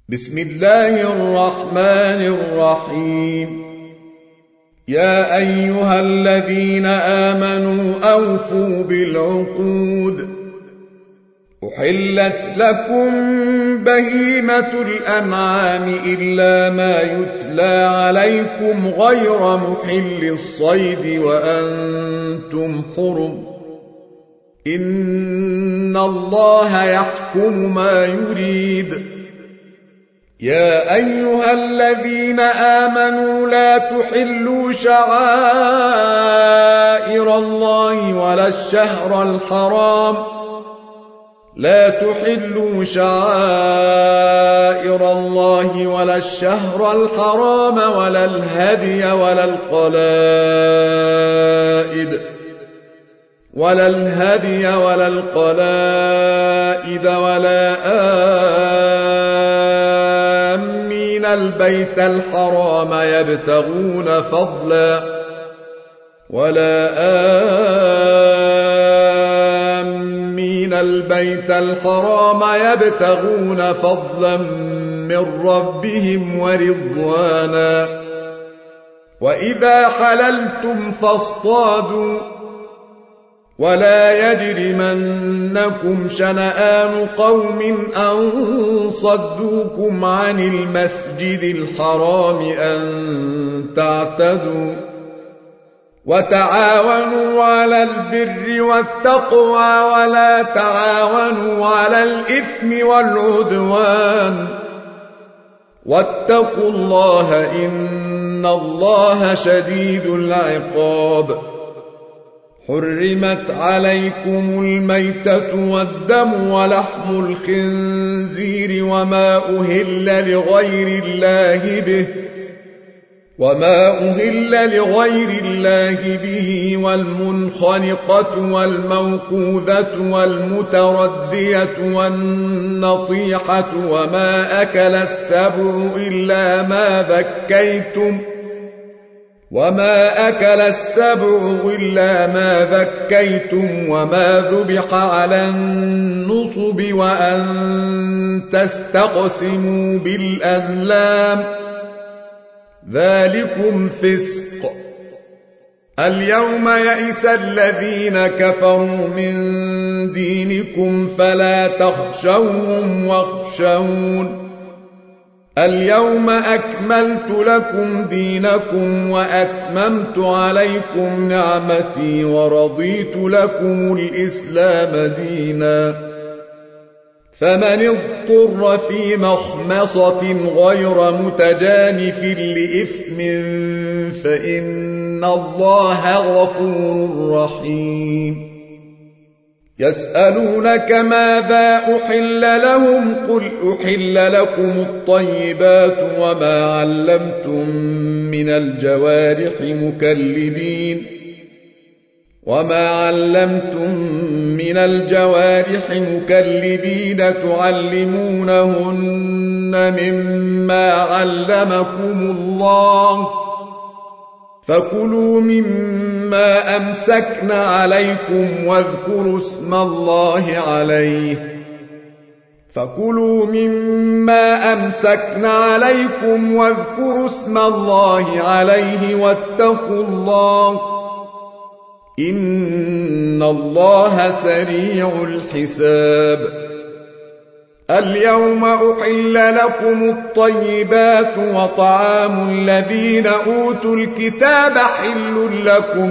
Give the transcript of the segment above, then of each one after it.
بسم الله الرحمن الرحيم. يا أيها الذين آمنوا أوفوا بالعقود. أحلت لكم بهيمة الأنعام إلا ما يتلى عليكم غير محل الصيد وأنتم حرم. إن الله يحكم ما يريد. يا أيها الذين آمنوا لا تحلوا شعائر الله ولا الشهر الحرام ولا الهدي ولا القلائد ولا آمين البيت الحرام يبتغون فضلا من ربهم ورضوانا. وإذا حللتم فاصطادوا ولا يجرمنكم شنآن قوم أن صدوكم عن المسجد الحرام أن تعتدوا. وتعاونوا على البر والتقوى ولا تعاونوا على الإثم والعدوان. واتقوا الله إن الله شديد العقاب. حرمت عليكم الميتة والدم ولحم الخنزير وما أهل لغير الله به والمنخنقة والموقوذة والمتردية والنطيحة وما أكل السبع إلا ما ذكيتم وما ذبح على النصب وأن تستقسموا بالأزلام ذلكم فسق. اليوم يئس الذين كفروا من دينكم فلا تخشوهم واخشون. اليوم أكملت لكم دينكم وأتممت عليكم نعمتي ورضيت لكم الإسلام دينا. فمن اضطر في مخمصة غير متجانف لإثم فإن الله غفور رحيم. يسألونك ماذا أحل لهم قل أحل لكم الطيبات وما علمتم من الجوارح مكلبين تعلمونهن مما علمكم الله فكلوا مما أمسكن عليكم واذكروا اسم الله عليه واتقوا الله إن الله سريع الحساب. اليوم أحل لكم الطيبات وطعام الذين أوتوا الكتاب حل لكم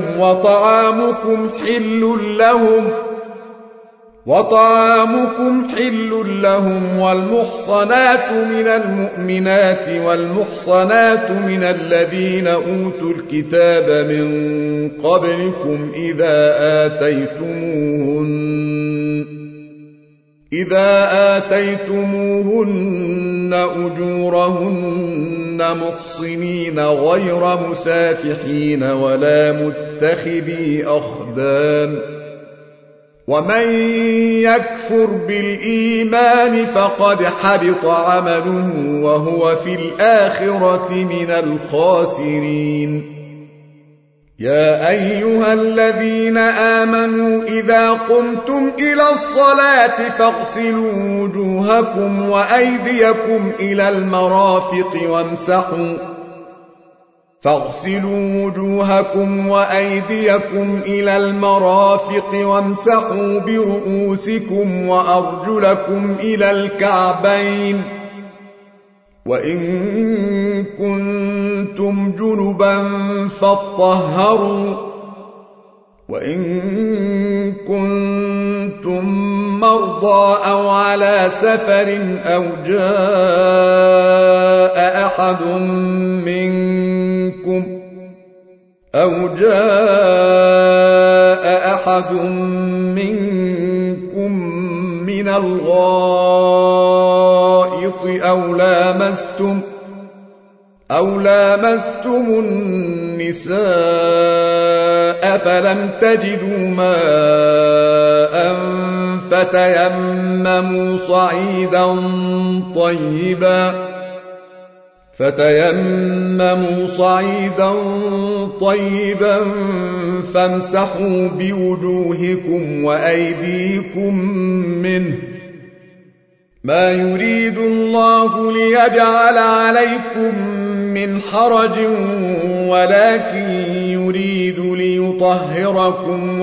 وطعامكم حل لهم والمحصنات من المؤمنات والمحصنات من الذين أوتوا الكتاب من قبلكم إذا آتيتموهن أجورهن محصنين غير مسافحين ولا متخذي أخدان. ومن يكفر بالإيمان فقد حبط عمله وهو في الآخرة من الخاسرين. يا أيها الذين آمنوا إذا قمتم إلى الصلاة فاغسلوا وجوهكم وأيديكم إلى المرافق وامسحوا برؤوسكم وأرجلكم إلى الكعبين وإن كنتم جنبا فاطهروا وإن كنتم مرضى أو على سفر أو جاء أحد منكم من الغائط أو لامستم النساء فلم تجدوا ماء فتيمموا صعيدا طيبا فامسحوا بوجوهكم وأيديكم منه ما يريد الله ليجعل عليكم من حرج ولكن يريد ليطهركم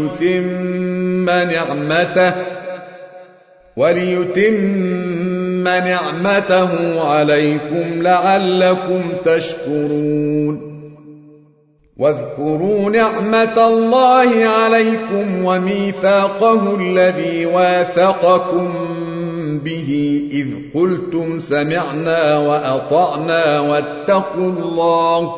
وليتم نعمته عليكم لعلكم تشكرون واذكروا نعمة الله عليكم وميثاقه الذي واثقكم به إذ قلتم سمعنا وأطعنا واتقوا الله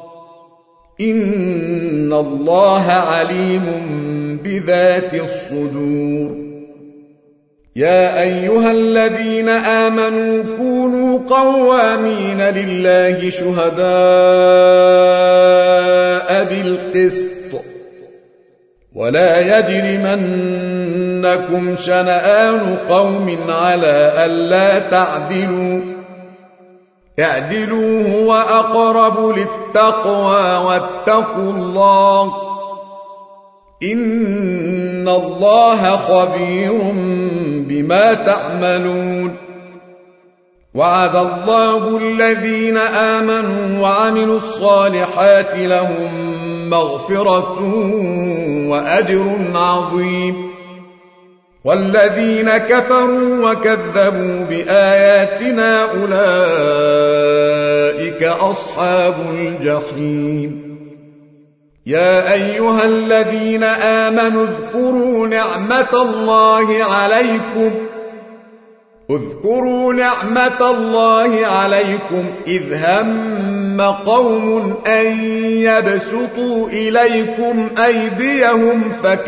إن الله عليم بذات الصدور يا أيها الذين آمنوا كونوا قوامين لله شهداء بالقسط ولا يجرمنكم شنآن قوم على ألا تعدلوا اعدلوا هو أقرب للتقوى واتقوا الله إن الله خبير بما تعملون وعد الله الذين آمنوا وعملوا الصالحات لهم مغفرة وأجر عظيم والذين كفروا وكذبوا بآياتنا أولئك أصحاب الجحيم يا أيها الذين آمنوا اذكروا نعمة الله عليكم إذ هم قوم أن يبسطوا إليكم أيديهم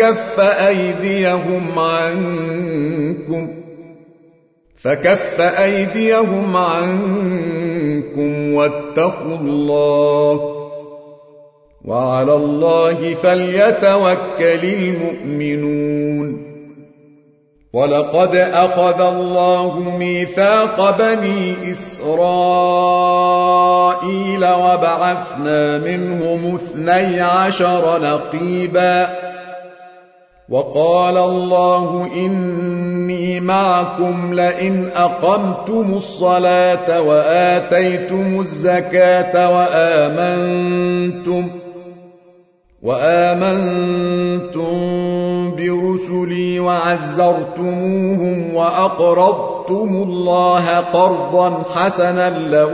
فكف أيديهم عنكم واتقوا الله وعلى الله فليتوكل المؤمنون ولقد أخذ الله ميثاق بني إسرائيل وبعثنا منهم 12 نقيبا وقال الله إني معكم لئن أقمتم الصلاة وآتيتم الزكاة وآمنتم برسلي وعزرتموهم وأقرضتم الله قرضا حسنا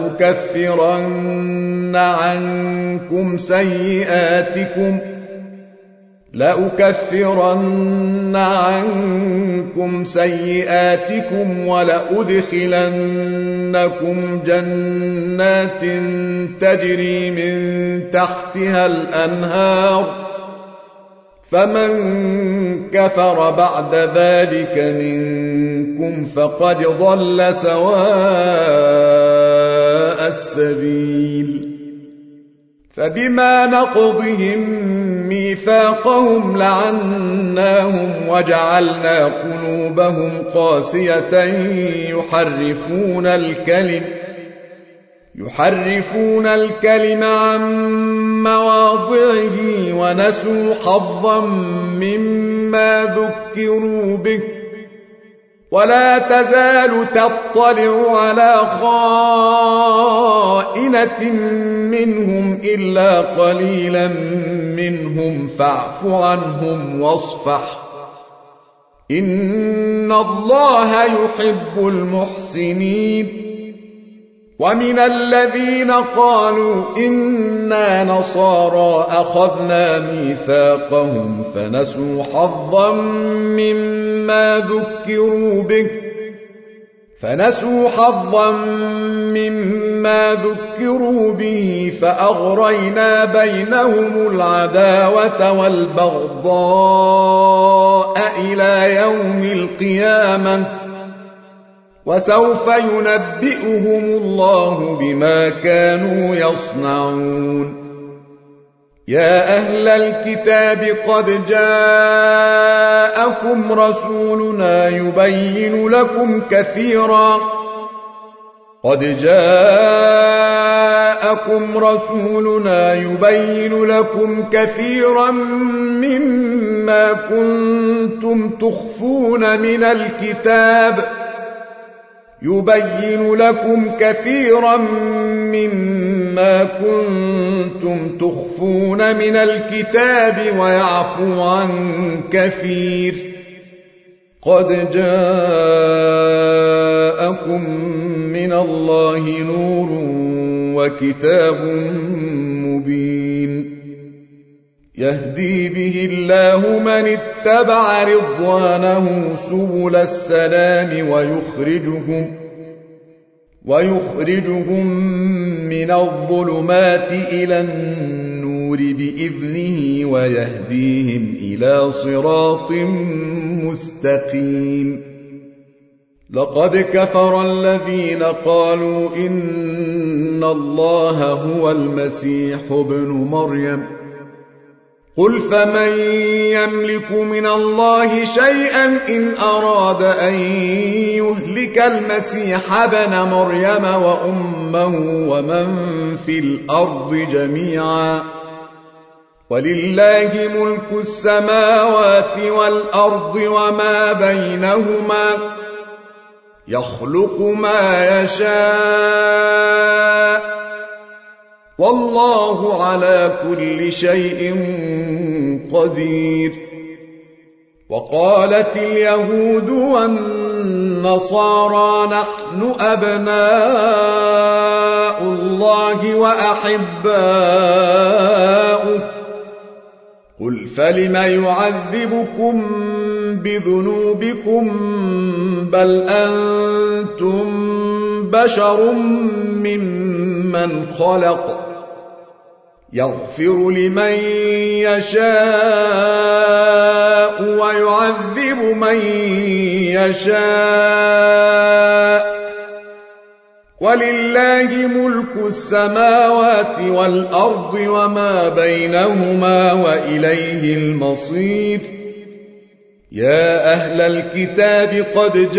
لأكفرن عنكم سيئاتكم ولأدخلنكم جنات تجري من تحتها الأنهار فمن كفر بعد ذلك منكم فقد ضل سواء السبيل فبما نقضهم ميثاقهم لعناهم وجعلنا يحرفون الكلم عن مواضعه ونسوا حظا مما ذكروا به ولا تزال تطلع على خائنة منهم إلا قليلا منهم فاعف عنهم واصفح إن الله يحب المحسنين ومن الذين قالوا إنا نصارى أخذنا ميثاقهم فنسوا حظا مما ذكروا به فأغرينا بينهم العداوة والبغضاء إلى يوم القيامة وسوف ينبئهم الله بما كانوا يصنعون يا أهل الكتاب قد جاءكم رسولنا يبين لكم كثيرا مما كنتم تخفون من الكتاب ويعفو عن كثير قد جاءكم من الله نور وكتاب مبين يهدي به الله من اتبع رضوانه سبل السلام ويخرجهم من الظلمات إلى النور بإذنه ويهديهم إلى صراط مستقيم لقد كفر الذين قالوا إن الله هو المسيح ابن مريم قل فمن يملك من الله شيئا إن أراد أن يهلك المسيح ابن مريم وأمه ومن في الأرض جميعا ولله ملك السماوات والأرض وما بينهما يخلق ما يشاء والله على كل شيء قدير وقالت اليهود والنصارى نحن أبناء الله وأحباؤه قل فلم يعذبكم بذنوبكم بل أنتم بشر ممن خلق يغفر لمن يشاء ويعذب من يشاء ولله ملك السماوات والأرض وما بينهما وإليه المصير يا أهل الكتاب قد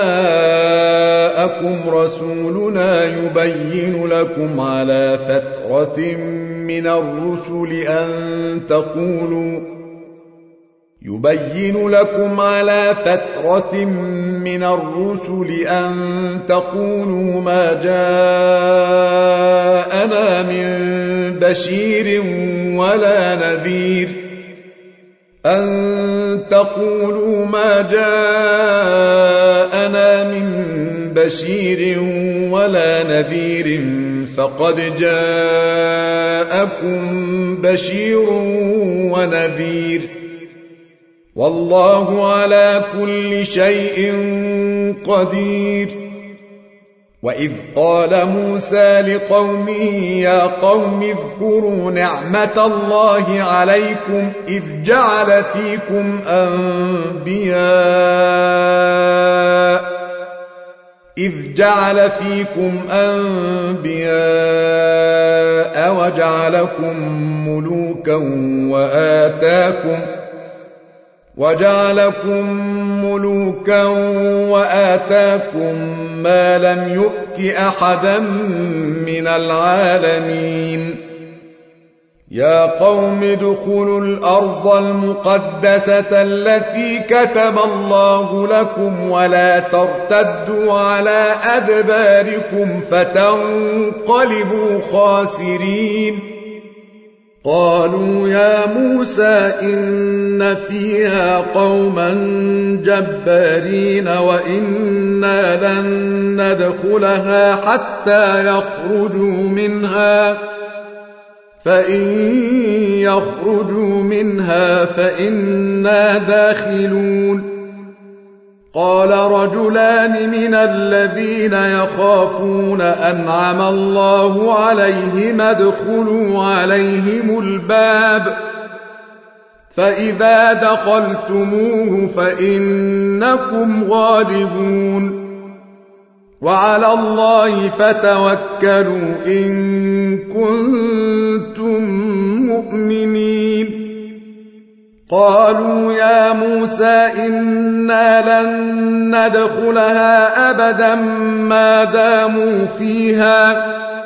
جاءكم رسولنا يبين لكم على فترة من الرسل أن تقولوا ما جاءنا من بشير ولا نذير فقد جاءكم بشير ونذير والله على كل شيء قدير وإذ قال موسى لقومه يا قوم اذكروا نعمة الله عليكم إذ جعل فيكم أنبياء وجعلكم ملوكا وآتاكم ما لم يؤت أحدا من العالمين يا قوم ادخلوا الأرض المقدسة التي كتب الله لكم ولا ترتدوا على أدباركم فتنقلبوا خاسرين قالوا يا موسى إن فيها قوما جبارين وإنا لن ندخلها حتى يخرجوا منها فإن يخرجوا منها فإنا داخلون قال رجلان من الذين يخافون أنعم الله عليهم ادخلوا عليهم الباب فإذا دخلتموه فإنكم غالبون وعلى الله فتوكلوا إن كنتم مؤمنين قالوا يا موسى إنا لن ندخلها أبدا ما داموا فيها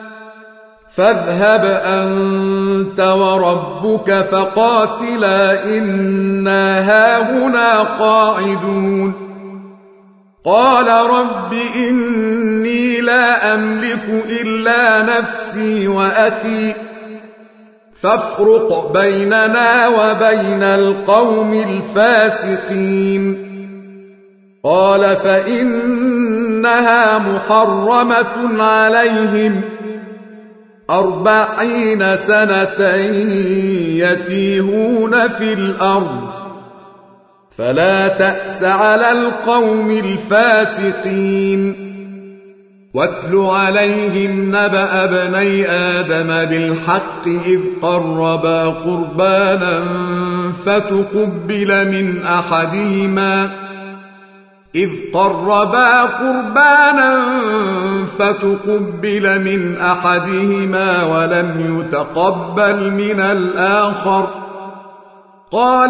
فاذهب أنت وربك فقاتلا إنا هاهنا قاعدون قال رب إني لا أملك إلا نفسي وأخي فافرق بيننا وبين القوم الفاسقين قال فإنها محرمة عليهم 40 سنة يتيهون في الأرض فلا تأس على القوم الفاسقين واتل عليهم نبأ ابني آدم بالحق إذ قربا قربانا فتقبل من أحدهما ولم يتقبل من الآخر قال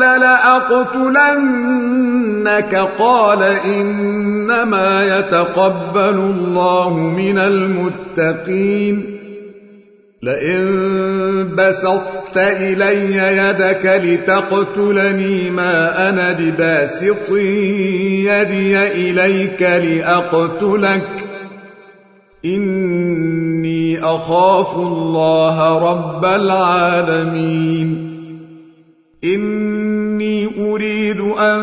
لأقتلنك قال إنما يتقبل الله من المتقين لئن بسطت إلي يدك لتقتلني ما أنا بباسط يدي إليك لأقتلك إني أخاف الله رب العالمين إني أريد أن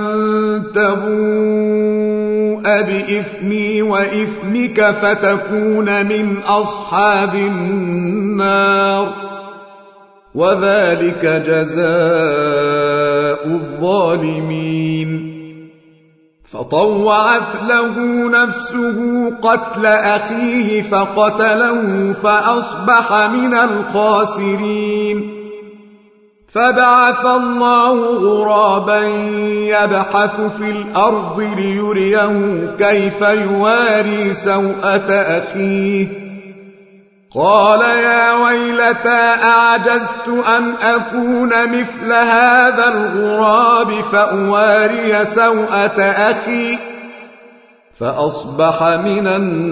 تبوء بإثمي وإثمك فتكون من أصحاب النار وذلك جزاء الظالمين فطوعت له نفسه قتل أخيه فقتله فأصبح من الخاسرين فبعث الله غرابا يبحث في الأرض ليريه كيف يواري سوءة أخيه قال يا ويلتى أعجزت أن أكون مثل هذا الغراب فأواري سوءة أخي فأصبح من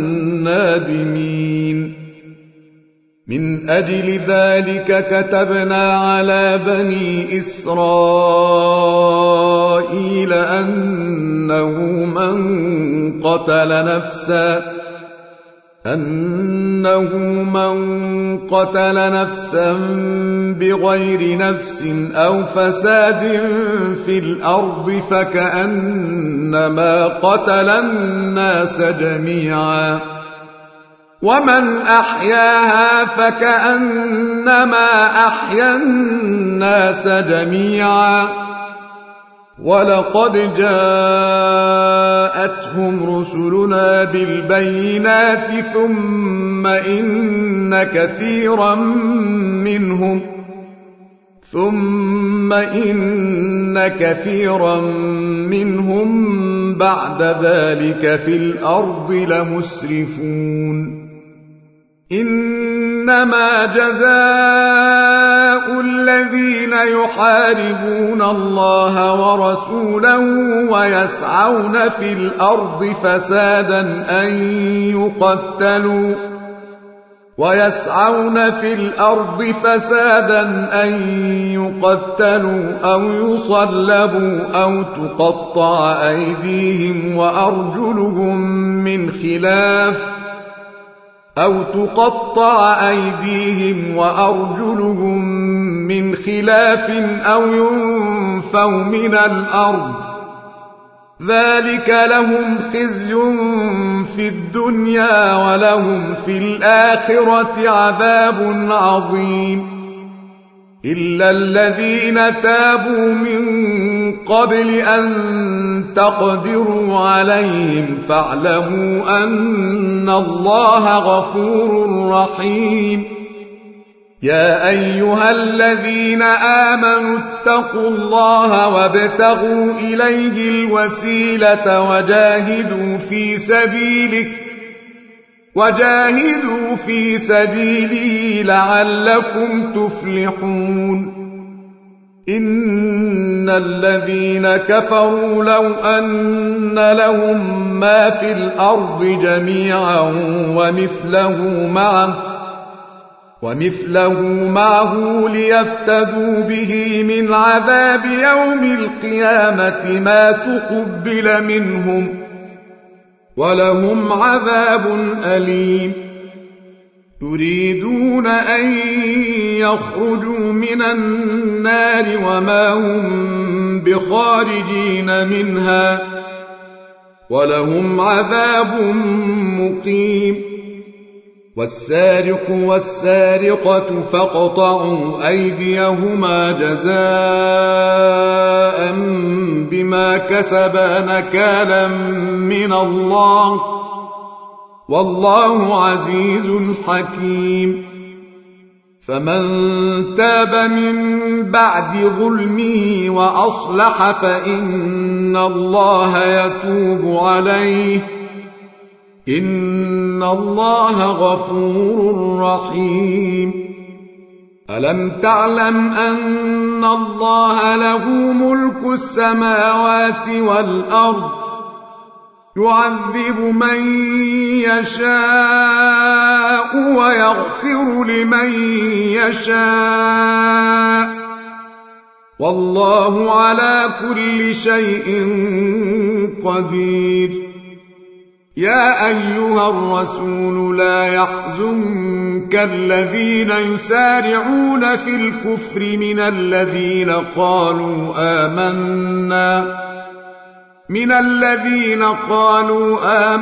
النادمين من أجل ذلك كتبنا على بني إسرائيل أنه من قتل نفسا بغير نفس أو فساد في الأرض فكأنما قتل الناس جميعا ومن أحياها فكأنما أحيا الناس جميعا ولقد جاءتهم رسلنا بالبينات ثم إن كثيرا منهم بعد ذلك في الأرض لمسرفون إن إنما جزاء الذين يحاربون الله ورسوله ويسعون في الأرض فسادا أن يقتلوا أو يصلبوا أو تقطع أيديهم وأرجلهم من خلاف أو ينفوا من الأرض ذلك لهم خزي في الدنيا ولهم في الآخرة عذاب عظيم إلا الذين تابوا من قبل أن تقدروا عليهم فاعلموا أن الله غفور رحيم يا أيها الذين آمنوا اتقوا الله وابتغوا إليه الوسيلة وجاهدوا في سبيله لعلكم تفلحون إن الذين كفروا لو أن لهم ما في الأرض جميعا ومثله معه ليفتدوا به من عذاب يوم القيامة ما تقبل منهم ولهم عذاب أليم يريدون أن يخرجوا من النار وما هم بخارجين منها ولهم عذاب مقيم والسارق والسارقة فاقطعوا أيديهما جزاء بما كسبا نكالا من الله والله عزيز حكيم فمن تاب من بعد ظلمه وأصلح فإن الله يتوب عليه إن الله غفور رحيم ألم تعلم أن الله له ملك السماوات والأرض يعذب من يشاء ويغفر لمن يشاء والله على كل شيء قدير يا أيها الرسول لا يحزنك الذين يسارعون في الكفر من الذين قالوا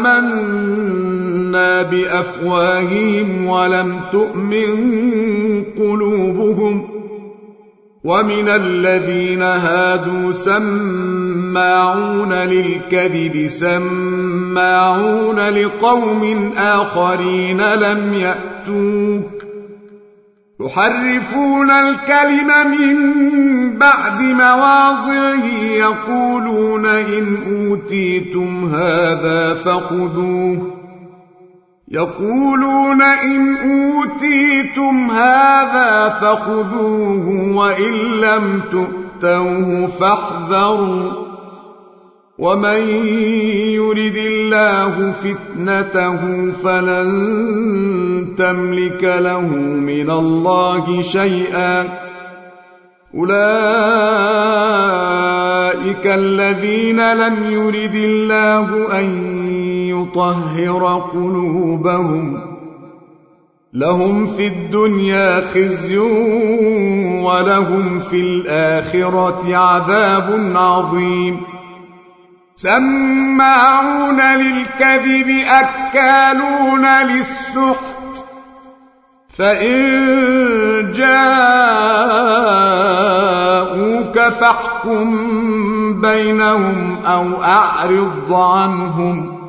آمنا بأفواههم ولم تؤمن قلوبهم ومن الذين هادوا سماعون للكذب سماعون لقوم آخرين لم يأتوك يحرفون الكلم من بعد مواضعه يقولون إن أوتيتم هذا فخذوه وإن لم تؤتوه فاحذروا ومن يرد الله فتنته فلن تملك له من الله شيئا أولئك الذين لم يرد الله أن يطهر قلوبهم لهم في الدنيا خزي ولهم في الآخرة عذاب عظيم سماعون للكذب أكالون للسحت فإن جاءوك فاحكم بينهم أو أعرض عنهم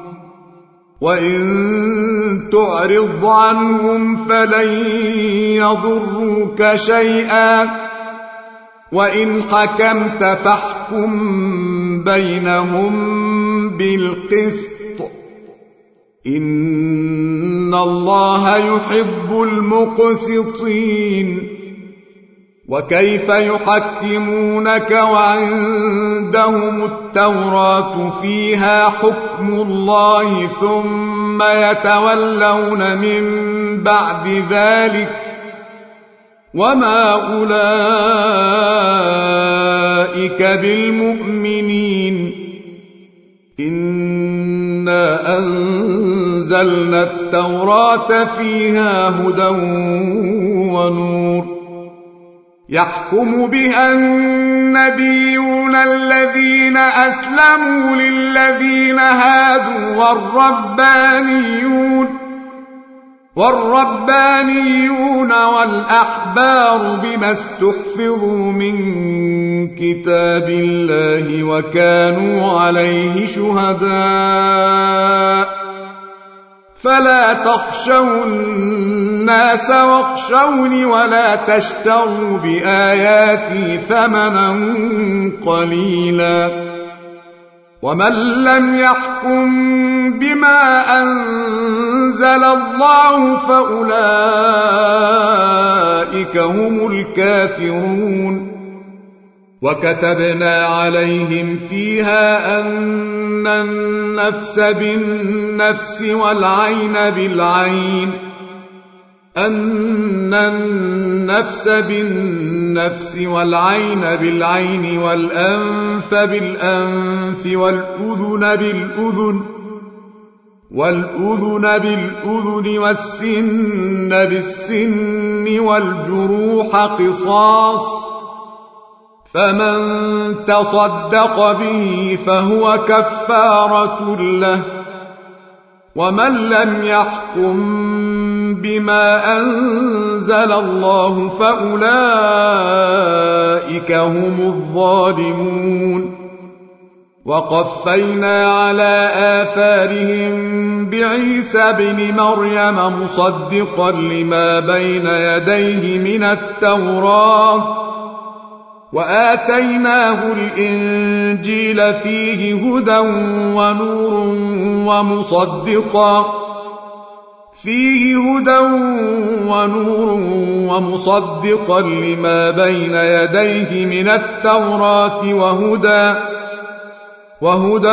وإن تعرض عنهم فلن يضروك شيئا وإن حكمت فاحكم بينهم بالقسط إن الله يحب المقسطين. وكيف يحكمونك وعندهم التوراة فيها حكم الله ثم يتولون من بعد ذلك وما أولئك بالمؤمنين. إنا أنزلنا التوراة فيها هدى ونور يحكم بها النبيون الذين أسلموا للذين هادوا والربانيون والأحبار بما استحفظوا من كتاب الله وكانوا عليه شهداء. فلا تخشوا الناس واخشوني ولا تشتروا بآياتي ثمنا قليلا. ومن لم يحكم بما أنزل الله فأولئك هم الكافرون. وكتبنا عليهم فيها أن النفس بالنفس والعين بالعين والأنف بالأنف والأذن بالأذن والسن بالسن والجروح قصاص، فمن تصدق به فهو كفارة له. ومن لم يحكم بما أنزل الله فأولئك هم الظالمون. وقفينا على آثارهم بعيسى ابن مريم مصدقا لما بين يديه من التوراة وآتيناه الإنجيل فيه هدى ونور ومصدقا لما بين يديه من التوراة وهدى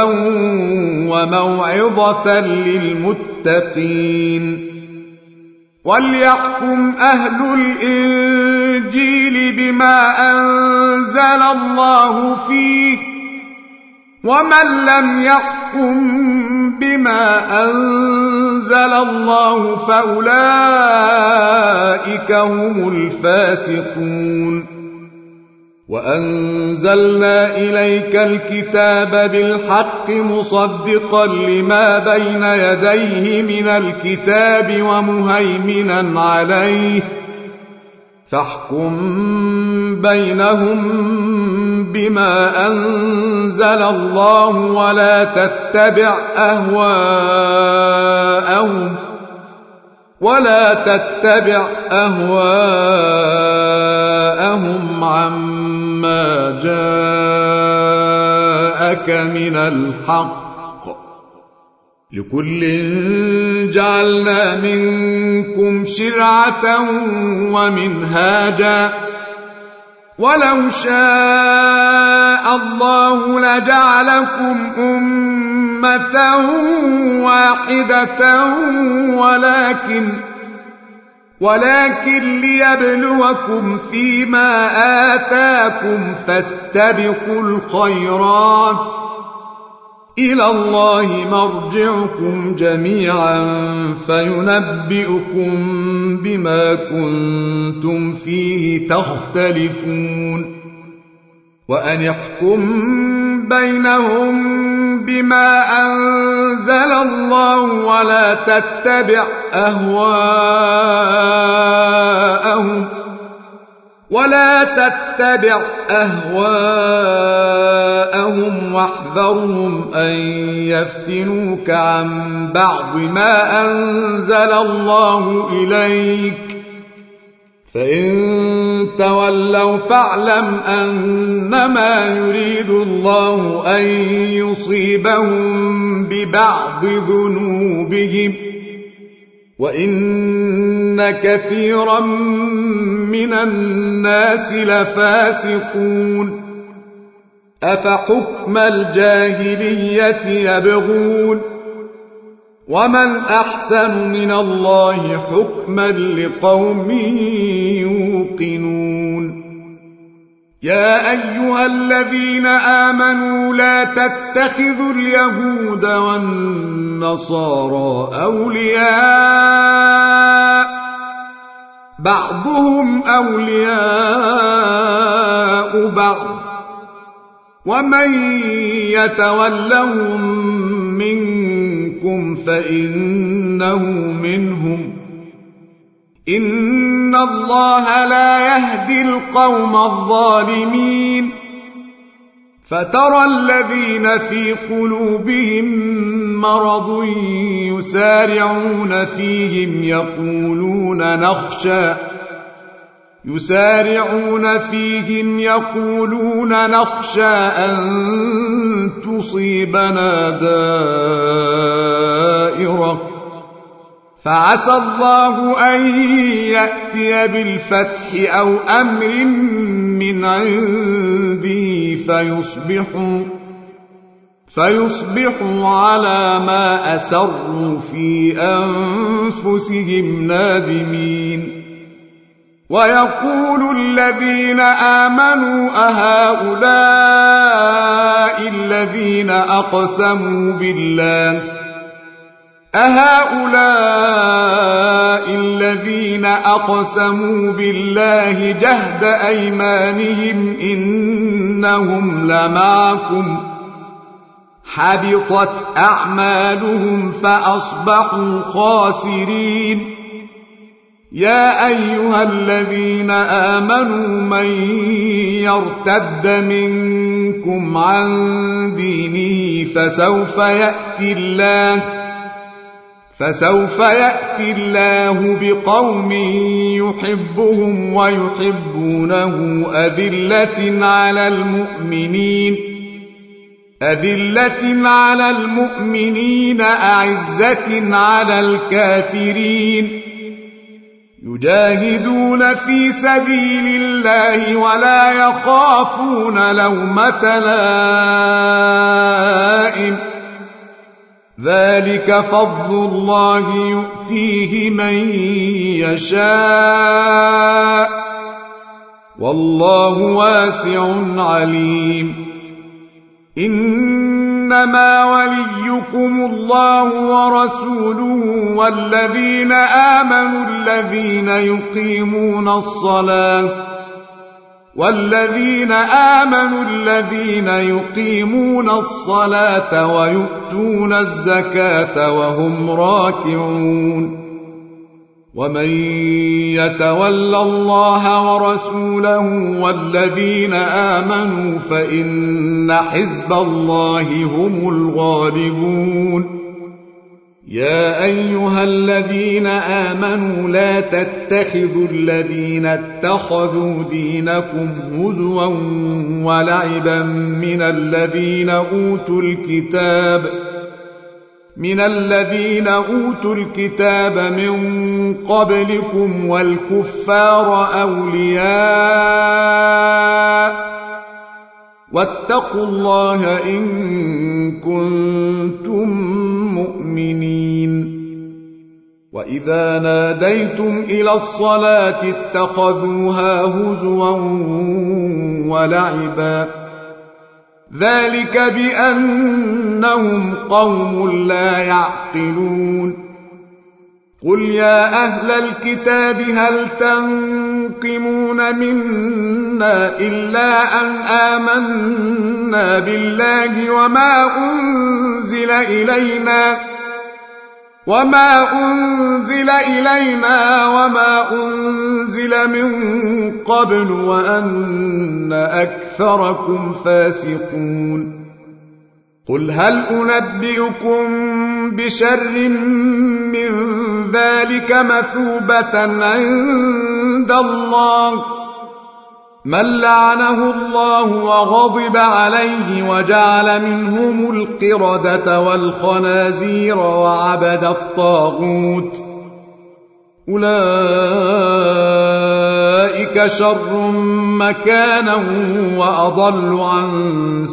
وموعظة للمتقين. وليحكم أهل الإنجيل بما أنزل الله فيه، ومن لم يحكم بما أنزل الله فأولئك هم الفاسقون. وأنزلنا إليك الكتاب بالحق مصدقا لما بين يديه من الكتاب ومهيمنا عليه، فاحكم بينهم بما أنزل الله ولا تتبع أهواءهم عما جاءك من الحق. لكل جعلنا منكم شرعة ومنهاجا، ولو شاء الله لجعلكم أمة واحدة ولكن ليبلوكم فيما آتاكم فاستبقوا الخيرات، إلى الله مرجعكم جميعا فينبئكم بما كنتم فيه تختلفون. وأن يحكم بينهم بما أنزل الله ولا تتبع أهواءهم واحذرهم أن يفتنوك عن بعض ما أنزل الله إليك، فإن تولوا فاعلم أنما يريد الله أن يصيبهم ببعض ذنوبهم وإن كثيرا من الناس لفاسقون أفحكم الجاهلية يبغون ومن أحسن من الله حكما لقوم يوقنون يا أيها الذين آمنوا لا تتخذوا اليهود والنصارى أولياء بعضهم أولياء بعض ومن يتولهم منكم فإنه منهم إن الله لا يهدي القوم الظالمين فترى الذين في قلوبهم مرض يسارعون فيهم يقولون نخشى أن تصيبنا دائرة فعسى الله أن يأتي بالفتح أو أمر من عنده فيصبحوا على ما أسروا في أنفسهم نادمين ويقول الذين آمنوا أهؤلاء الذين أقسموا بالله جهد أيمانهم إنهم لمعكم حبطت أعمالهم فأصبحوا خاسرين يا أيها الذين آمنوا من يرتد منكم عن دينه فسوف يأتي الله بقوم يحبهم ويحبونه أذلة على المؤمنين أعزة على الكافرين يجاهدون في سبيل الله ولا يخافون لومة لائم ذلك فضل الله يؤتيه من يشاء والله واسع عليم إنما وليكم الله ورسوله والذين آمنوا الذين يقيمون الصلاة ويؤتون الزكاة وهم راكعون ومن يتول الله ورسوله والذين آمنوا فإن حزب الله هم الغالبون يا أيها الذين آمنوا لا تتخذوا الذين اتخذوا دينكم هزوا ولعبا من الذين أوتوا الكتاب من قبلكم والكفار أولياء واتقوا الله إن كنتم مؤمنين وإذا ناديتم إلى الصلاة اتخذوها هزوا ولعبا ذلك بأنهم قوم لا يعقلون قل يا أهل الكتاب هل تنقمون منا إلا أن آمنا بالله وما أنزل إلينا وما أنزل من قبل وأن أكثركم فاسقون قل هل أنبئكم بشر من ذلك مثوبة عند عند الله من لعنه الله وغضب عليه وجعل منهم القردة والخنازير وعبد الطاغوت أولئك شر مكانا وأضل عن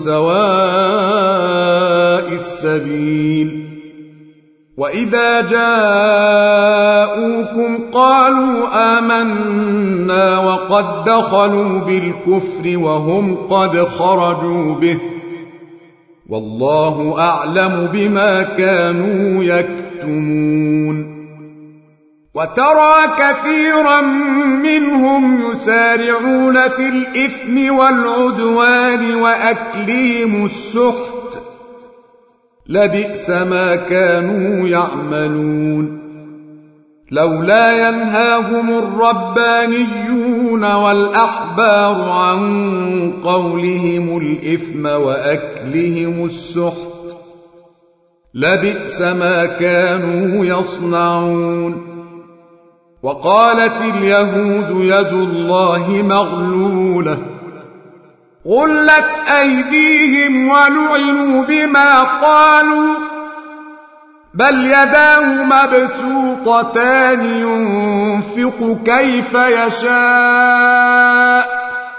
سواء السبيل وإذا جاءوكم قالوا آمنا وقد دخلوا بالكفر وهم قد خرجوا به والله أعلم بما كانوا يكتمون وترى كثيرا منهم يسارعون في الإثم والعدوان وأكلهم السحت لبئس ما كانوا يعملون لولا ينهاهم الربانيون والأحبار عن قولهم الإثم وأكلهم السحت لبئس ما كانوا يصنعون وقالت اليهود يد الله مغلولة غلت أيديهم ولعنوا بما قالوا بل يداه مبسوطتان ينفق كيف يشاء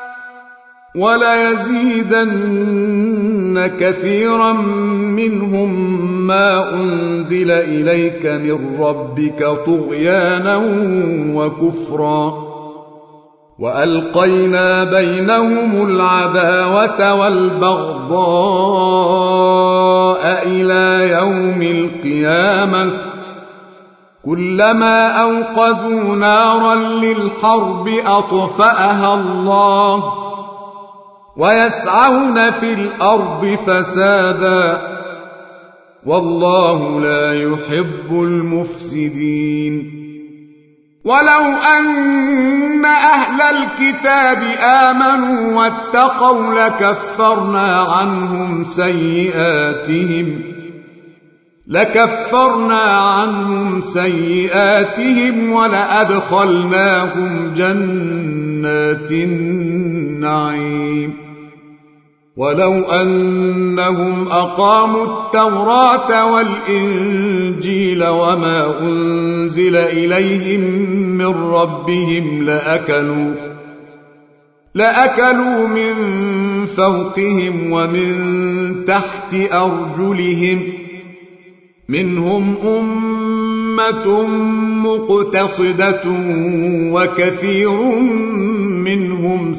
وليزيدن كثيرا منهم ما أنزل إليك من ربك طغيانا وكفرا وألقينا بينهم العداوة والبغضاء إلى يوم القيامة كلما أوقدوا نارا للحرب أطفأها الله ويسعون في الأرض فسادا والله لا يحب المفسدين ولو أن أهل الكتاب آمنوا واتقوا لكفرنا عنهم سيئاتهم ولأدخلناهم جنات النعيم ولو أنهم أقاموا التوراة والإنجيل وما أنزل إليهم من ربهم لأكلوا من فوقهم ومن تحت أرجلهم منهم أمة مقتصدة وكثير منهم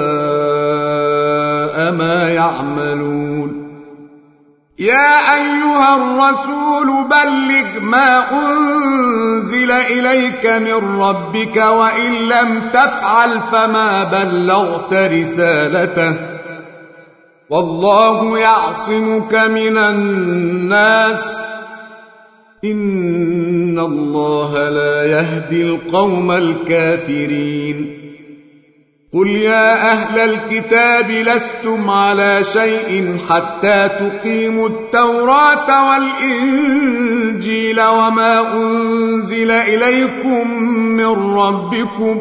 ساء ما يعملون يا أيها الرسول بلغ ما أنزل إليك من ربك وإن لم تفعل فما بلغت رسالته والله يعصمك من الناس إن الله لا يهدي القوم الكافرين قل يا أهل الكتاب لستم على شيء حتى تقيموا التوراة والإنجيل وما أنزل إليكم من ربكم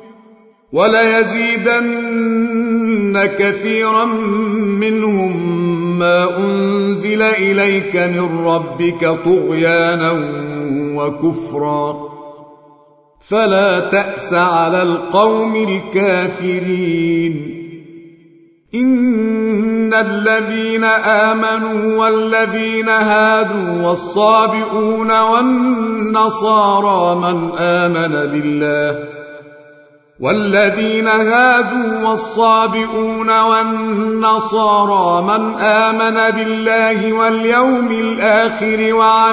وليزيدن كثيرا منهم ما أنزل إليك من ربك طغيانا وكفرا فلا تأس على القوم الكافرين إن الذين آمنوا والذين هادوا والصابئون والنصارى من آمن بالله واليوم الآخر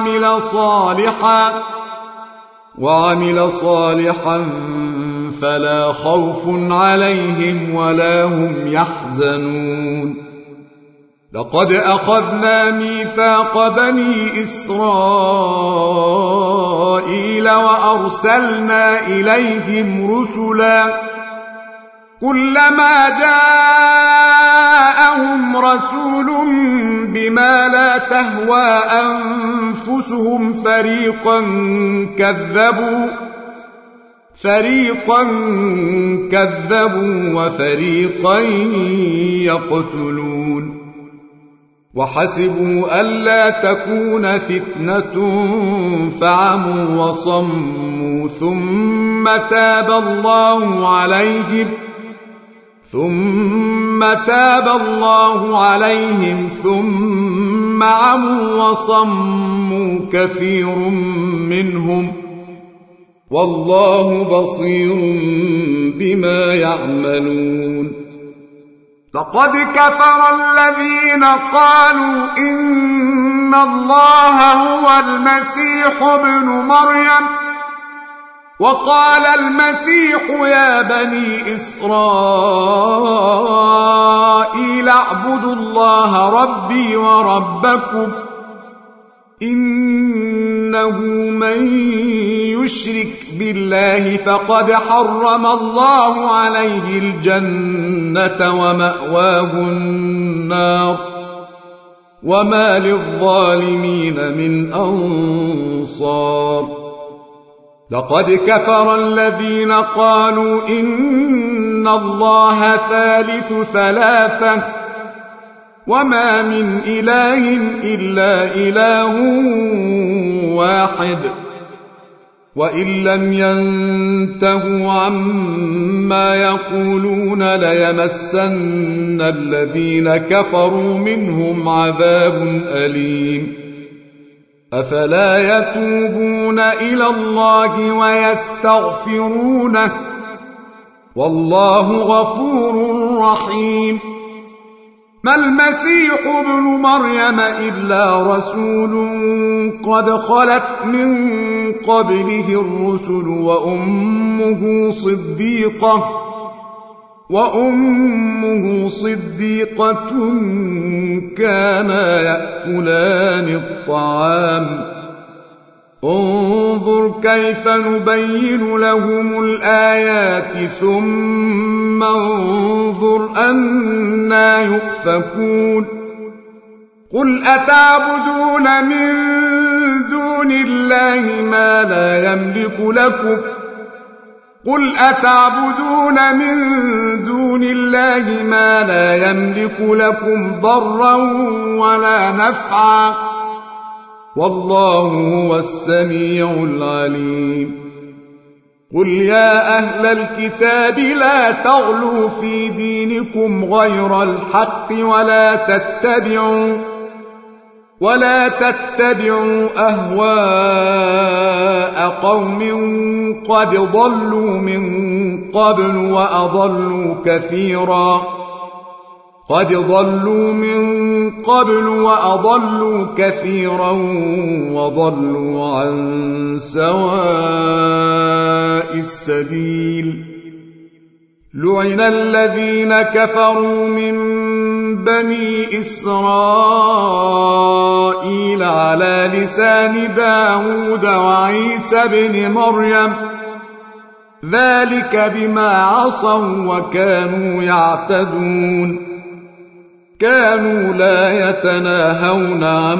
وعمل صالحا فلا خوف عليهم ولا هم يحزنون لقد أخذنا ميثاق بني إسرائيل وأرسلنا إليهم رسلا كلما جاءهم رسول بما لا تهوى أنفسهم فريقا فريقا كذبوا وفريقا يقتلون وحسبوا ألا تكون فتنة فعموا وصموا ثم تاب الله عليهم ثم عموا وصموا كثير منهم والله بصير بما يعملون لقد كفر الذين قالوا إن الله هو المسيح ابن مريم وقال المسيح يا بني إسرائيل اعبدوا الله ربي وربكم إنه من يشرك بالله فقد حرم الله عليه الجنة ومأواه النار وما للظالمين من أنصار لقد كفر الذين قالوا إن الله ثالث ثلاثة وما من إله إلا إله واحد وإن لم ينتهوا عما يقولون ليمسن الذين كفروا منهم عذاب أليم أفلا يتوبون إلى الله ويستغفرونه والله غفور رحيم ما المسيح ابن مريم إلا رسول قد خلت من قبله الرسل وأمه صديقة كانا يأكلان الطعام انظر كيف نبين لهم الآيات ثم انظر أنى يؤفكون قل أتعبدون من دون الله ما لا يملك لكم ضرا ولا نفعا والله هو السميع العليم قل يا أهل الكتاب لا تغلوا في دينكم غير الحق ولا تتبعوا أهواء قوم قد ضلوا من قبل وأضلوا كثيرا وضلوا عن سواء السبيل لعن الذين كفروا من بني إسرائيل على لسان داود وعيسى بن مريم ذلك بما عصوا وكانوا يعتدون كانوا لا يتناهون عن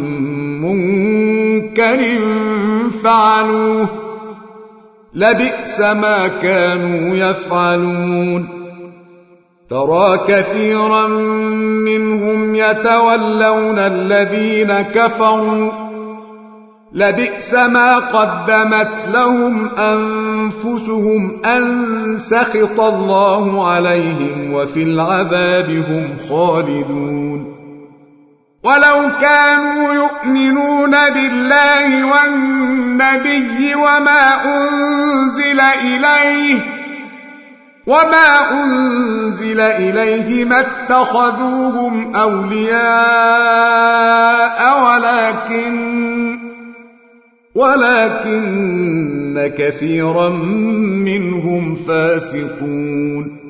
منكر فعلوه لبئس ما كانوا يفعلون ترى كثيرا منهم يتولون الذين كفروا لبئس ما قدمت لهم أنفسهم أن سخط الله عليهم وفي العذاب هم خالدون ولو كانوا يؤمنون بالله والنبي وما أنزل إليه ما اتخذوهم أولياء ولكن كثيرا منهم فاسقون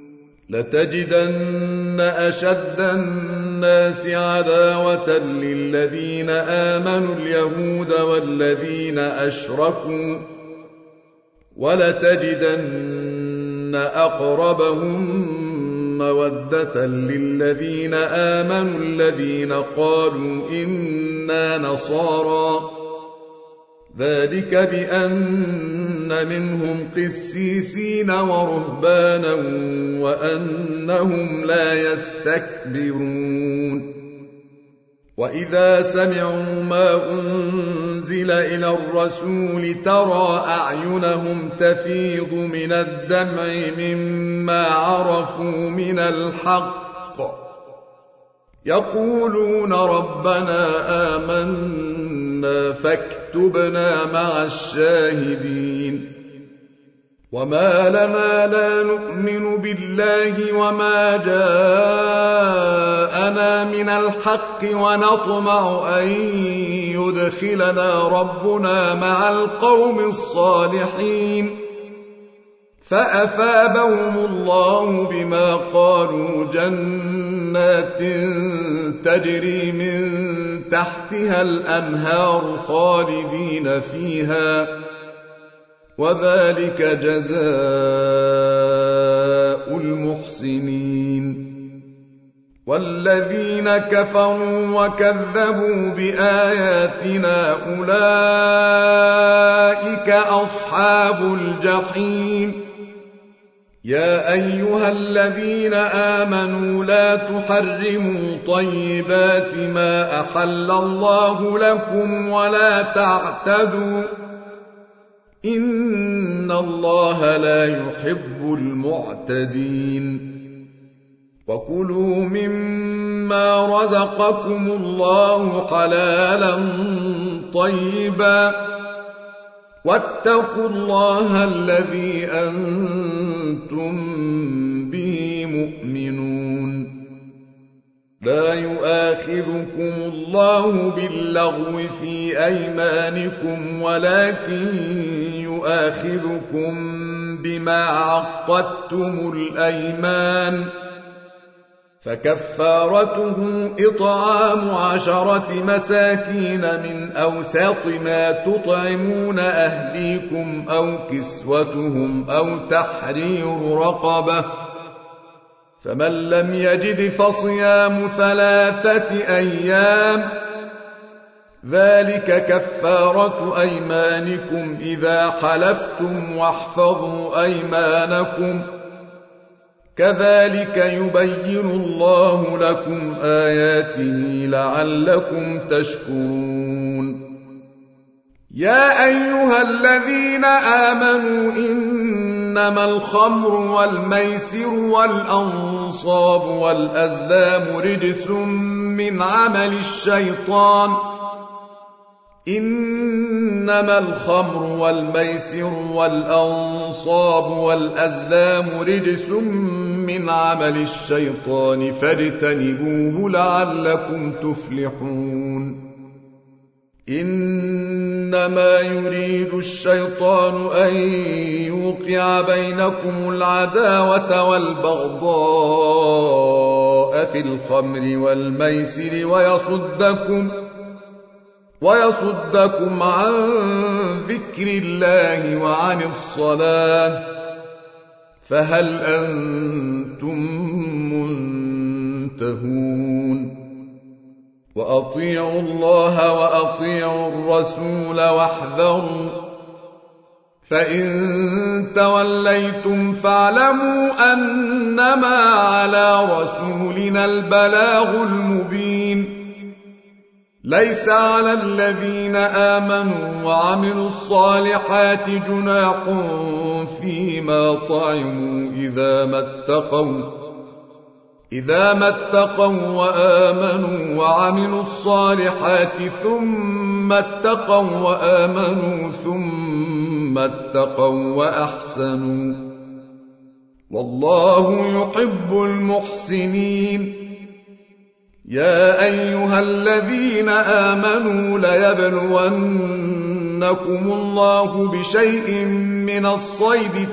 لتجدن أشد الناس عداوة للذين آمنوا اليهود والذين أشركوا ولتجدن أقربهم مودة للذين آمنوا الذين قالوا إنا نصارى ذلك بأن منهم قسيسين ورهبانا وأنهم لا يستكبرون وإذا سمعوا ما أنزل إلى الرسول ترى أعينهم تفيض من الدمع مما عرفوا من الحق يقولون ربنا آمنا فاكتبنا مع الشاهدين وما لنا لا نؤمن بالله وما جاءنا من الحق ونطمع أن يدخلنا ربنا مع القوم الصالحين فأثابهم الله بما قالوا جنات تجري من تحتها الأنهار خالدين فيها وذلك جزاء المحسنين والذين كفروا وكذبوا بآياتنا أولئك أصحاب الجحيم يا أيها الذين آمنوا لا تحرموا طيبات ما أحل الله لكم ولا تعتدوا إن الله لا يحب المعتدين وكلوا مما رزقكم الله حلالا طيبا واتقوا الله الذي أنتم به مؤمنون لا يؤاخذكم الله باللغو في أيمانكم ولكن يؤاخذكم بما عقدتم الأيمان فكفارته إطعام 10 مساكين من أوسط ما تطعمون أهليكم أو كسوتهم أو تحرير رقبة فمن لم يجد فصيام 3 أيام ذلك كفارة أيمانكم إذا حلفتم واحفظوا أيمانكم كذلك يبين الله لكم آياته لعلكم تشكرون يا أيها الذين آمنوا إنما الخمر والميسر والأنصاب والأزلام رجس من عمل الشيطان إنما الخمر والميسر والأنصاب والأزلام رجس من عمل الشيطان فاجتنبوه لعلكم تفلحون إنما يريد الشيطان أن يوقع بينكم العداوة والبغضاء في الخمر والميسر ويصدكم عن ذكر الله وعن الصلاة فهل أنتم منتهون وأطيعوا الله وأطيعوا الرسول واحذروا فإن توليتم فاعلموا أنما على رسولنا البلاغ المبين ليس على الذين آمنوا وعملوا الصالحات جناح فيما طعموا إذا ما اتقوا وآمنوا وعملوا الصالحات ثم اتقوا وآمنوا ثم اتقوا وأحسنوا والله يحب المحسنين يا أيها الذين آمنوا ليبلونكم الله بشيء من الصيد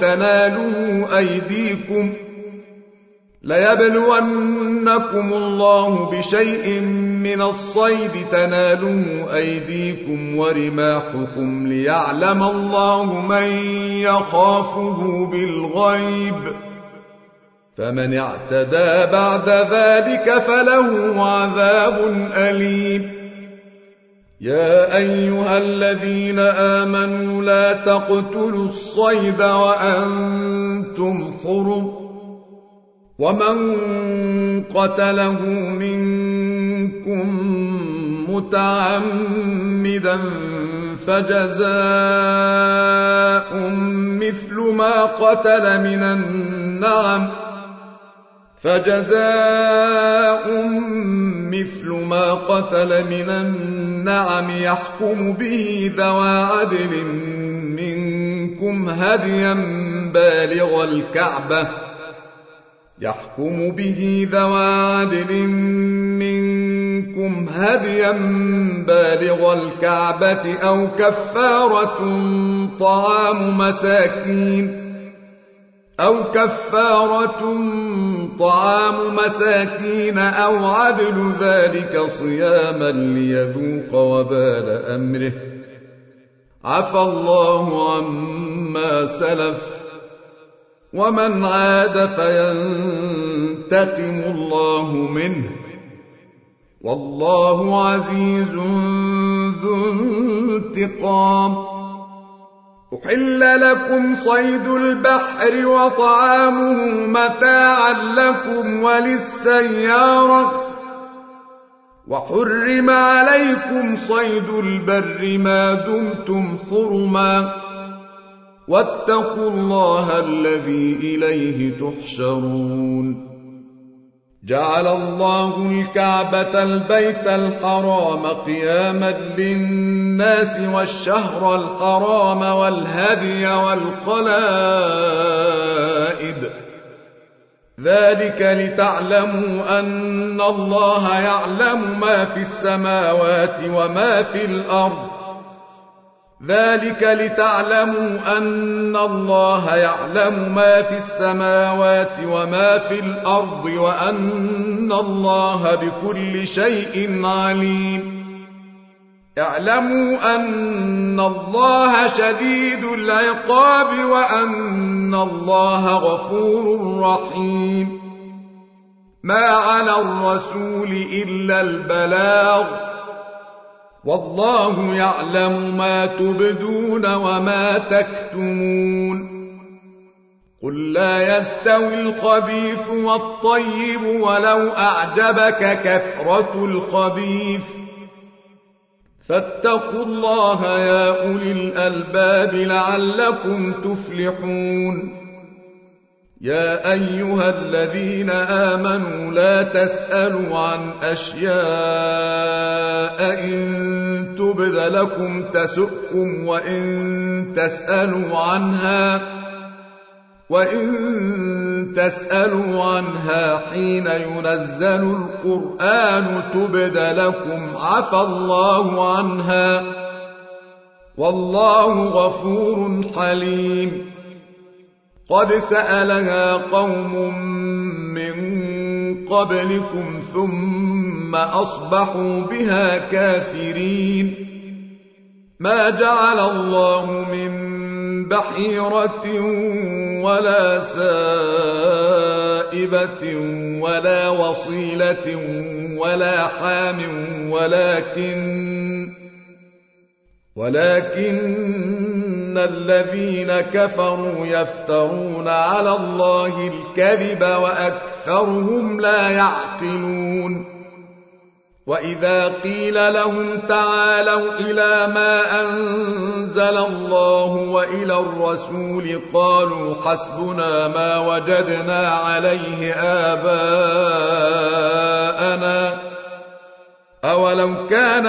تناله أيديكم ورماحكم ليعلم الله من يخافه بالغيب فمن اعتدى بعد ذلك فله عذاب أليم يا أيها الذين آمنوا لا تقتلوا الصيد وأنتم حرم ومن قتله منكم متعمدا فجزاء مثل ما قتل من النعم يحكم به ذوى عدل منكم هديا بالغ الكعبة أو كفارة طعام مساكين أو عدل ذلك صياما ليذوق وبال أمره عفى الله عما سلف ومن عاد فينتقم الله منه والله عزيز ذو انتقام. أحل لكم صيد البحر وطعامه متاعا لكم وللسيارة وحرم عليكم صيد البر ما دمتم حرما واتقوا الله الذي إليه تحشرون. جعل الله الكعبة البيت الحرام قياما للناس والشهر الحرام والهدي والقلائد ذلك لتعلموا أن الله يعلم ما في السماوات وما في الأرض وأن الله بكل شيء عليم. اعلموا أن الله شديد العقاب وأن الله غفور رحيم. ما على الرسول إلا البلاغ والله يعلم ما تبدون وما تكتمون. قل لا يستوي الخبيث والطيب ولو أعجبك كثرة الخبيث فاتقوا الله يا أولي الألباب لعلكم تفلحون. يا أيها الذين آمنوا لا تسألوا عن أشياء إن تبد لكم تسؤكم وإن تسألوا عنها حين ينزل القرآن تبد لكم عفى الله عنها والله غفور حليم. قد سألها قوم من قبلكم ثم أصبحوا بها كافرين. ما جعل الله من بحيرة ولا سائبة ولا وصيلة ولا حام ولكن الذين كفروا يفترون على الله الكذب وأكثرهم لا يعقلون. وإذا قيل لهم تعالوا إلى ما أنزل الله وإلى الرسول قالوا حسبنا ما وجدنا عليه آباءنا أولو كان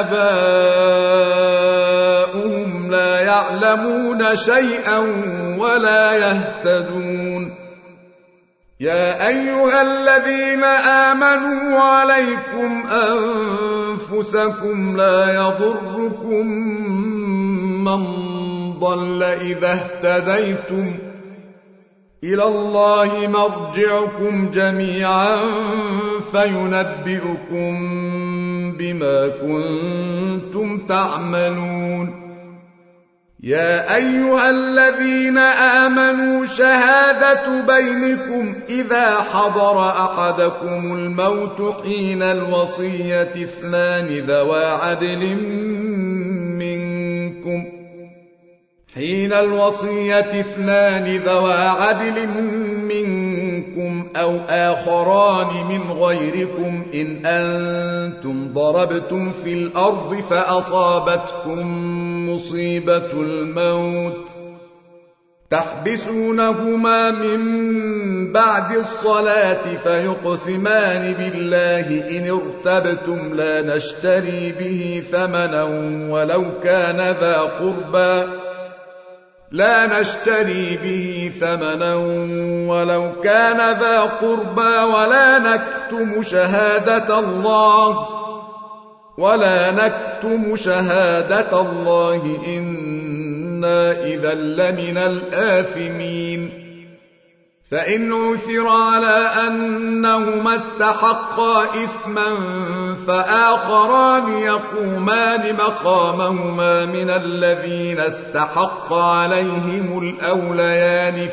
آباؤهم لا يعلمون شيئا ولا يهتدون. يا أيها الذين آمنوا عليكم أنفسكم لا يضركم من ضل إذا اهتديتم إلى الله مرجعكم جميعا فينبئكم بما كنتم تعملون. يا أيها الذين آمنوا شهادة بينكم إذا حضر أحدكم الموت حين الوصية اثنان ذوى عدل منكم أو آخران من غيركم إن أنتم ضربتم في الأرض فأصابتكم مصيبة الموت تحبسونهما من بعد الصلاة فيقسمان بالله إن ارتبتم لا نشتري به ثمنا ولو كان ذا قربى ولا نكتم شهادة الله إنا إذا لمن الآثمين فإن عثر على أنهما استحقا إثما فآخران يقومان مقامهما من الذين استحق عليهم الأوليان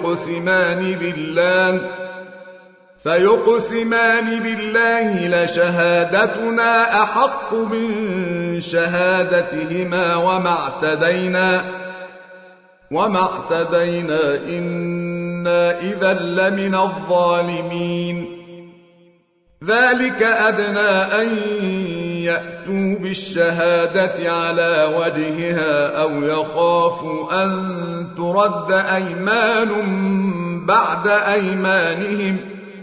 فيقسمان بالله لشهادتنا أحق من شهادتهما وما اعتدينا إنا إذا لمن الظالمين ذلك أدنى أن يأتوا بالشهادة على وجهها أو يخافوا أن ترد أيمان بعد أيمانهم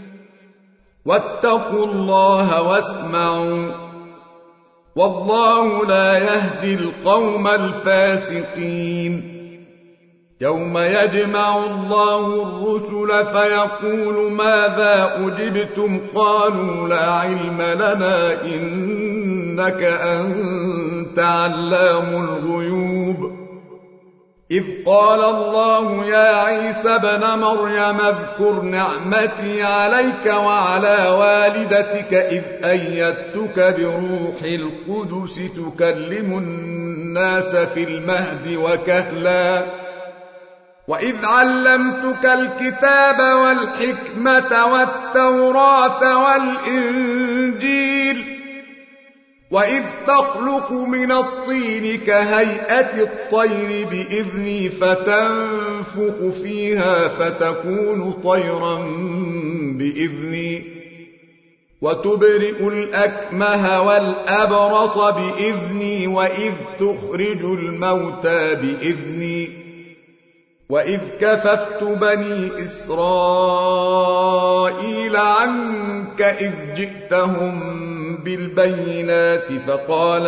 واتقوا الله واسمعوا والله لا يهدي القوم الفاسقين يوم يجمع الله الرسل فيقول ماذا أجبتم قالوا لا علم لنا إنك أنت علام الغيوب إذ قال الله يا عيسى ابن مريم اذكر نعمتي عليك وعلى والدتك إذ أيدتك بروح القدس تكلم الناس في المهد وكهلا وإذ علمتك الكتاب والحكمة والتوراة والإنجيل وإذ تخلق من الطين كهيئة الطير بإذني فتنفخ فيها فتكون طيرا بإذني وتبرئ الأكمه والأبرص بإذني وإذ تخرج الموتى بإذني وإذ كففت بني إسرائيل عنك إذ جئتهم بالبينات فقال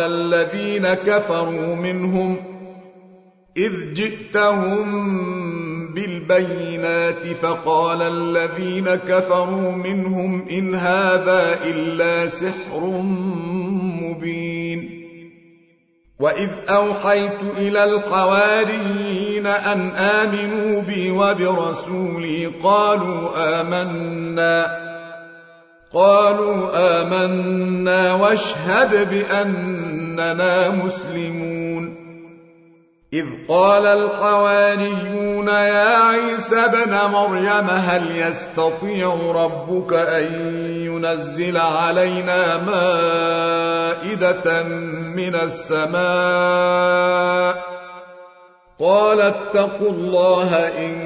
الذين كفروا منهم إن هذا إلا سحر مبين وإذ أوحيت إلى الحواريين أن آمنوا بي وبرسولي قالوا آمنا واشهد بأننا مسلمون إذ قال الحواريون يا عيسى ابن مريم هل يستطيع ربك أن ينزل علينا مائدة من السماء قال اتقوا الله إن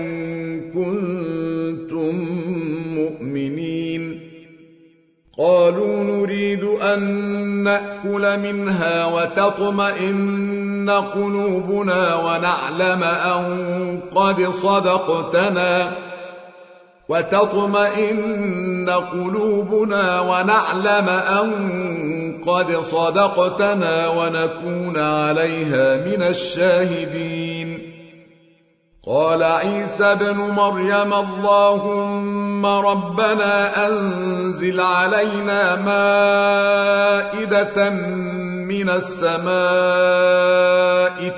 كنتم مؤمنين قالوا نريد أن نأكل منها وتطمئن قلوبنا ونعلم أن قد صدقتنا ونكون عليها من الشاهدين قال عيسى ابن مريم اللهم ربنا أنزل علينا مائدة من السماء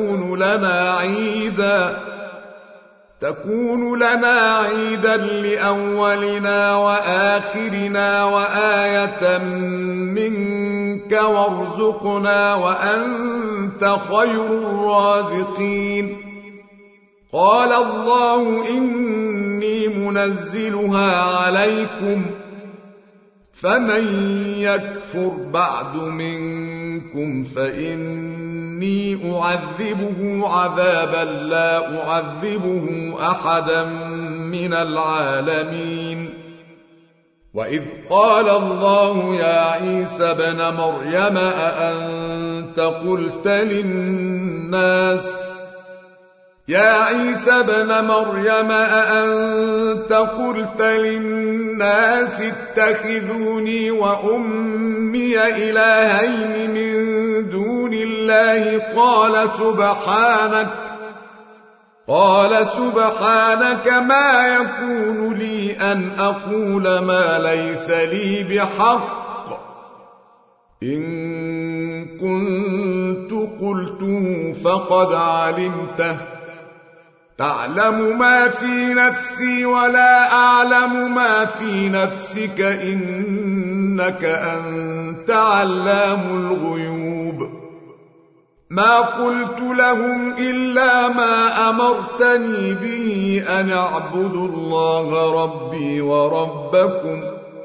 تكون لنا عيدا لأولنا وآخرنا وآية منك وارزقنا وأنت وأنت خير الرازقين. قال الله إني منزلها عليكم فمن يكفر بعد منكم فإني أعذبه عذابا لا أعذبه أحدا من العالمين. وإذ قال الله يا عيسى ابن مريم أأنت قلت للناس اتخذوني وأمي إلهين من دون الله؟ قال سبحانك ما يكون لي أن أقول ما ليس لي بحق، إن كنت قلته فقد علمته، تعلم ما في نفسي ولا أعلم ما في نفسك، إنك أنت علام الغيوب. ما قلت لهم إلا ما أمرتني به أن اعبدوا الله ربي وربكم،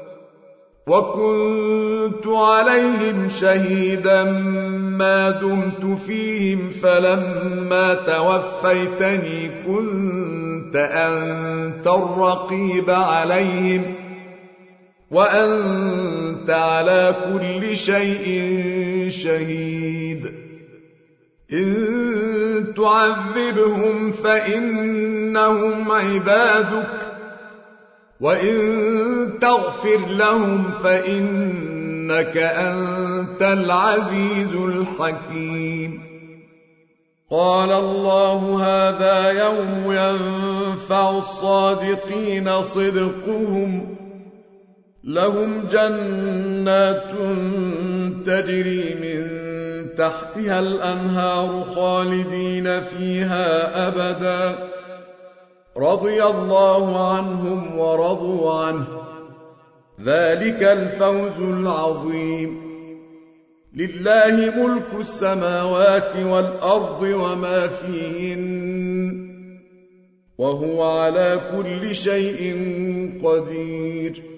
وكنت عليهم شهيدا ما دمت فيهم، فلما توفيتني كنت أنت الرقيب عليهم، وأنت على كل شيء شهيد. إن تعذبهم فإنهم عبادك، وإن تغفر لهم فإنك أنت العزيز الحكيم. قال الله هذا يوم ينفع الصادقين صدقهم، لهم جنات تجري من تحتها الأنهار خالدين فيها أبدا، رضي الله عنهم ورضوا عنه، ذلك الفوز العظيم. لله ملك السماوات والأرض وما فيهن، وهو على كل شيء قدير.